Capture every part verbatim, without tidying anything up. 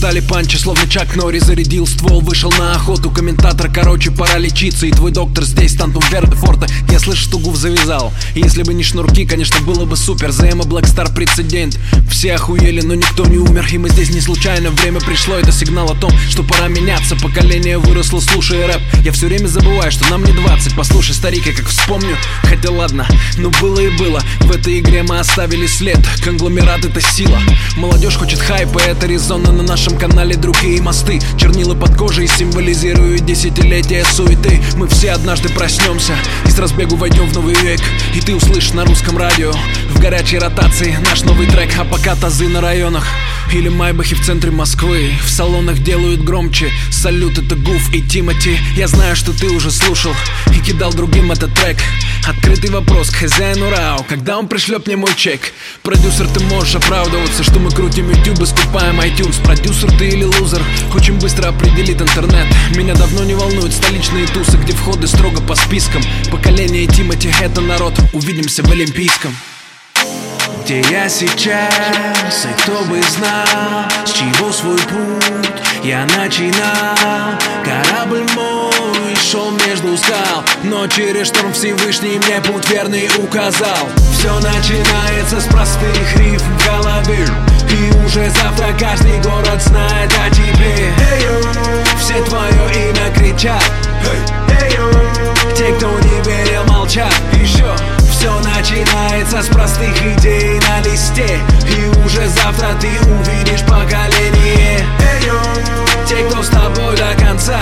летали панчи, словно Чак Норри зарядил ствол, вышел на охоту. Комментатор, короче, пора лечиться. И твой доктор здесь, Тантум Верде Форте. Я слышу, что Гуф завязал. И если бы не шнурки, конечно, было бы супер. зе эм и Black Star прецедент. Все охуели, но никто не умер. И мы здесь не случайно, время пришло. Это сигнал о том, что пора меняться. Поколение выросло, слушая рэп. Я все время забываю, что нам не двадцать. Послушай, старик, я как вспомню. Хотя ладно, ну было и было. В этой игре мы оставили след. Конгломерат — это сила. Молодежь хочет хайпа, это резонно. На нашем канале другие мосты. Чернила под кожей символизируют десятилетия суеты. Мы все однажды проснемся и с разбегу войдем в новый век. И ты услышишь на русском радио в горячей ротации наш новый трек. А пока тазы на районах или майбахи в центре Москвы в салонах делают громче. Салют, это Гуф и Тимати. Я знаю, что ты уже слушал и кидал другим этот трек. Открытый вопрос к хозяину РАО: когда он пришлет мне мой чек? Продюсер, ты можешь оправдываться, что мы крутим YouTube и скупаем iTunes. Продюсер ты или лузер? Очень быстро определит интернет. Меня давно не волнуют столичные тусы, где входы строго по спискам. Поколение Тимати — это народ. Увидимся в Олимпийском. Где я сейчас, и кто бы знал, с чего свой путь я начинал. Корабль мой шел между скал, но через шторм Всевышний мне путь верный указал. Все начинается с простых рифм в голове, и уже завтра каждый город знает о тебе. Все твое имя кричат, те, кто не верил, молчат. Еще все начинается с простых идей на листе, и уже завтра ты увидишь поколение. Те, кто с тобой до конца,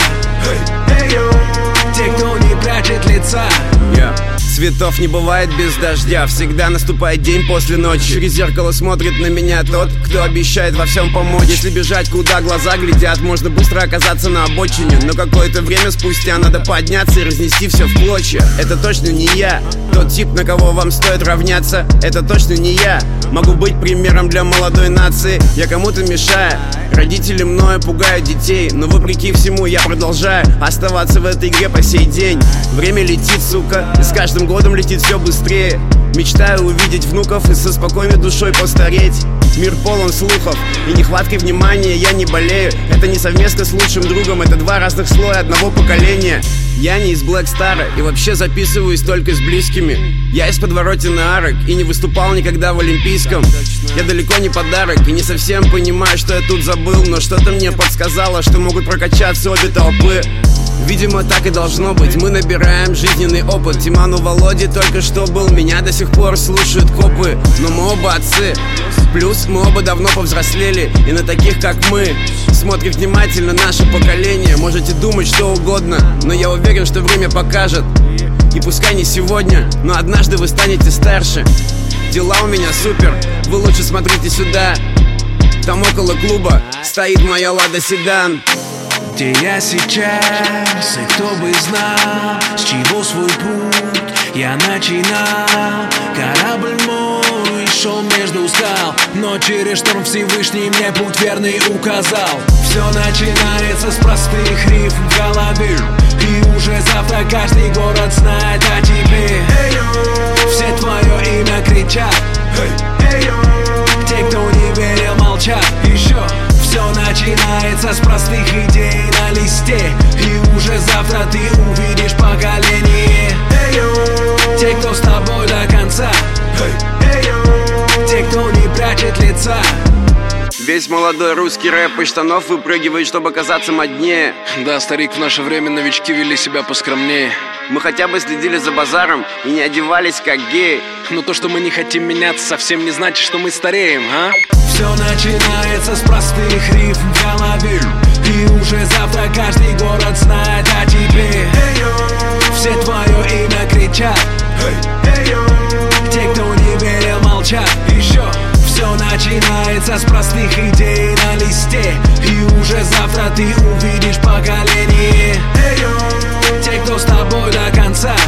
те, кто не прячет лица. Yeah. Цветов не бывает без дождя. Всегда наступает день после ночи. Через зеркало смотрит на меня тот, кто обещает во всем помочь. Если бежать, куда глаза глядят, можно быстро оказаться на обочине. Но какое-то время спустя надо подняться и разнести все в клочья. Это точно не я, тот тип, на кого вам стоит равняться. Это точно не я, могу быть примером для молодой нации. Я кому-то мешаю, родители мною пугают детей, но вопреки всему я продолжаю оставаться в этой игре по сей день. Время летит, сука, и с каждым годом летит все быстрее. Мечтаю увидеть внуков и со спокойной душой постареть. Мир полон слухов, и нехваткой внимания я не болею. Это не совместно с лучшим другом, это два разных слоя одного поколения. Я не из Black Star и вообще записываюсь только с близкими. Я из подворотен арок и не выступал никогда в Олимпийском. Я далеко не подарок и не совсем понимаю, что я тут забыл, но что-то мне подсказало, что могут прокачаться обе толпы. Видимо, так и должно быть, мы набираем жизненный опыт. Тиману Володе только что был, меня до сих пор слушают копы. Но мы оба отцы, плюс мы оба давно повзрослели, и на таких, как мы, смотрит внимательно наше поколение. Можете думать что угодно, но я уверен, что время покажет. И пускай не сегодня, но однажды вы станете старше. Дела у меня супер, вы лучше смотрите сюда. Там около клуба стоит моя Лада Седан. Где я сейчас, и кто бы знал, с чего свой путь я начинал. Корабль мой шел между скал, но через шторм Всевышний мне путь верный указал. Все начинается с простых рифм в голове, и уже завтра каждый город знает о тебе. Все твое имя кричат, те, кто не верил, молчат. Еще все начинается с простых идей на листе, и уже завтра ты увидишь поколение. Те, кто с тобой до конца, те, кто не прячет лица. Весь молодой русский рэп из штанов выпрыгивает, чтобы казаться моднее. Да, старик, в наше время новички вели себя поскромнее. Мы хотя бы следили за базаром и не одевались как геи. Но то, что мы не хотим меняться, совсем не значит, что мы стареем, а? Все начинается с простых рифм в голове, и уже завтра каждый город знает о тебе. Все твое имя кричат, те, кто не верил, молчат. Еще все начинается с простых идей на листе, и уже завтра ты увидишь поколение. Те, кто с тобой до конца,